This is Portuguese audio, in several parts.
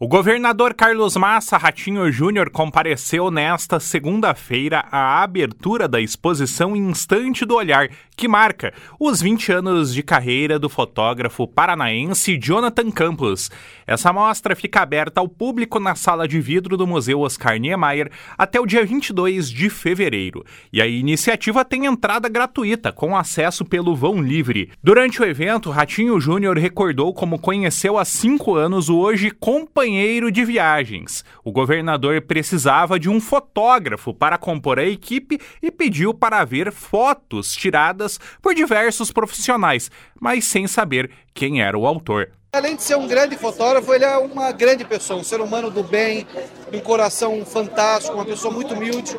O governador Carlos Massa Ratinho Júnior compareceu nesta segunda-feira à abertura da exposição Instante do Olhar, que marca os 20 anos de carreira do fotógrafo paranaense Jonathan Campos. Essa mostra fica aberta ao público na sala de vidro do Museu Oscar Niemeyer até o dia 22 de fevereiro. E a iniciativa tem entrada gratuita, com acesso pelo vão livre. Durante o evento, Ratinho Júnior recordou como conheceu há 5 anos o hoje companheiro de viagens. O governador precisava de um fotógrafo para compor a equipe e pediu para ver fotos tiradas por diversos profissionais, mas sem saber quem era o autor. Além de ser um grande fotógrafo, ele é uma grande pessoa, um ser humano do bem, um coração fantástico, uma pessoa muito humilde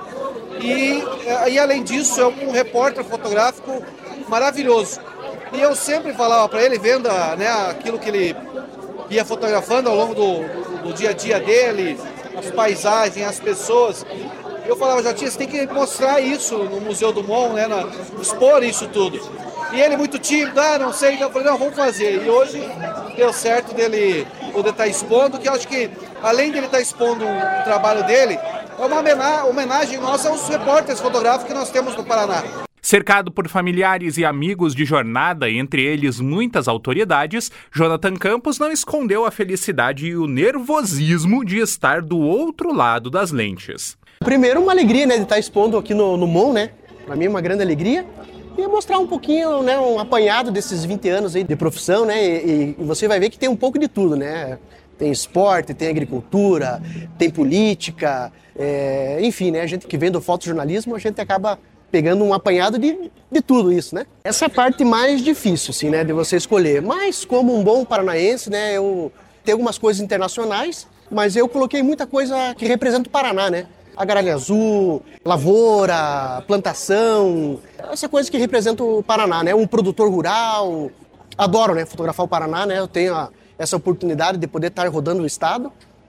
e além disso é um repórter fotográfico maravilhoso. E eu sempre falava para ele, vendo aquilo que ele ia fotografando ao longo do dia a dia dele, as paisagens, as pessoas. Eu falava, Jatinha, você tem que mostrar isso no Museu do Mon, expor isso tudo. E ele muito tímido, não sei, então eu falei, não, vamos fazer. E hoje deu certo dele poder estar expondo, que eu acho que além de ele estar expondo o trabalho dele, é uma homenagem nossa aos repórteres fotográficos que nós temos no Paraná. Cercado por familiares e amigos de jornada, entre eles muitas autoridades, Jonathan Campos não escondeu a felicidade e o nervosismo de estar do outro lado das lentes. Primeiro, uma alegria, de estar expondo aqui no Mon, Para mim, uma grande alegria. E mostrar um pouquinho, um apanhado desses 20 anos aí de profissão, E você vai ver que tem um pouco de tudo, Tem esporte, tem agricultura, tem política, enfim, A gente que vem do fotojornalismo, a gente acaba pegando um apanhado de tudo isso, Essa é a parte mais difícil, assim, de você escolher. Mas como um bom paranaense, eu tenho algumas coisas internacionais, mas eu coloquei muita coisa que representa o Paraná, A Garalha Azul, lavoura, plantação, essa coisa que representa o Paraná, Um produtor rural. Adoro, fotografar o Paraná, Eu tenho essa oportunidade de poder estar rodando o estado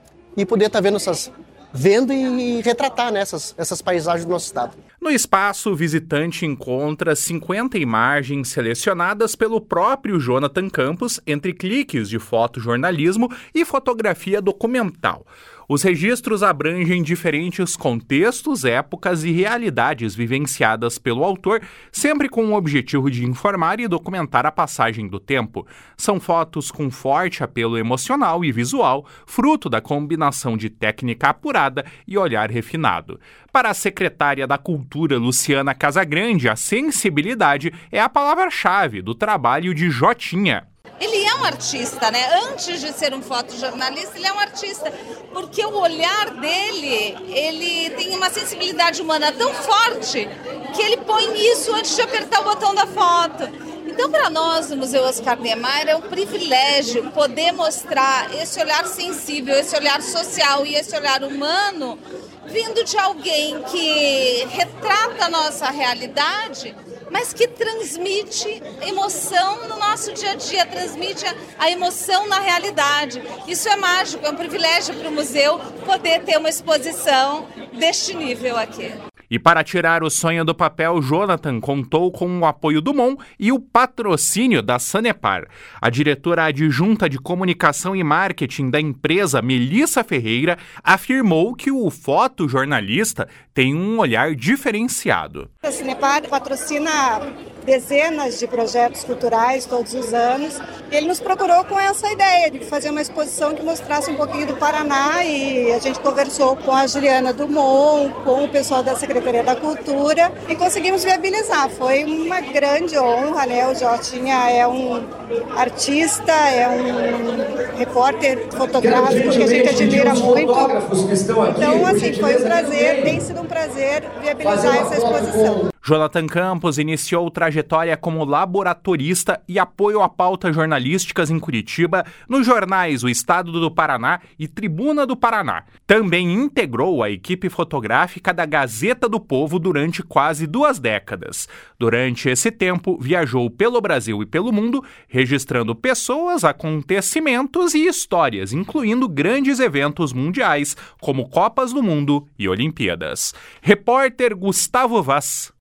e poder estar vendo e retratar essas paisagens do nosso estado. No espaço, o visitante encontra 50 imagens selecionadas pelo próprio Jonathan Campos entre cliques de fotojornalismo e fotografia documental. Os registros abrangem diferentes contextos, épocas e realidades vivenciadas pelo autor, sempre com o objetivo de informar e documentar a passagem do tempo. São fotos com forte apelo emocional e visual, fruto da combinação de técnica apurada e olhar refinado. Para a secretária da Cultura, Luciana Casagrande, a sensibilidade é a palavra-chave do trabalho de Jotinha. Ele é um artista, Antes de ser um fotojornalista, ele é um artista, porque o olhar dele, ele tem uma sensibilidade humana tão forte que ele põe isso antes de apertar o botão da foto. Então, para nós, no Museu Oscar Niemeyer, é um privilégio poder mostrar esse olhar sensível, esse olhar social e esse olhar humano, vindo de alguém que retrata a nossa realidade, mas que transmite emoção no nosso dia a dia, transmite a emoção na realidade. Isso é mágico, é um privilégio para o museu poder ter uma exposição deste nível aqui. E para tirar o sonho do papel, Jonathan contou com o apoio do Mon e o patrocínio da Sanepar. A diretora adjunta de comunicação e marketing da empresa, Melissa Ferreira, afirmou que o fotojornalista tem um olhar diferenciado. A Sanepar patrocina dezenas de projetos culturais todos os anos. Ele nos procurou com essa ideia de fazer uma exposição que mostrasse um pouquinho do Paraná e a gente conversou com a Juliana do Mon, com o pessoal da Secretaria da Cultura e conseguimos viabilizar. Foi uma grande honra, O Jotinha é um artista, é um repórter fotográfico que a gente admira muito. Então, assim, foi um prazer, tem sido um prazer viabilizar essa exposição. Jonathan Campos iniciou trajetória como laboratorista e apoio a pautas jornalísticas em Curitiba, nos jornais O Estado do Paraná e Tribuna do Paraná. Também integrou a equipe fotográfica da Gazeta do Povo durante quase 2 décadas. Durante esse tempo, viajou pelo Brasil e pelo mundo, registrando pessoas, acontecimentos e histórias, incluindo grandes eventos mundiais, como Copas do Mundo e Olimpíadas. Repórter Gustavo Vaz.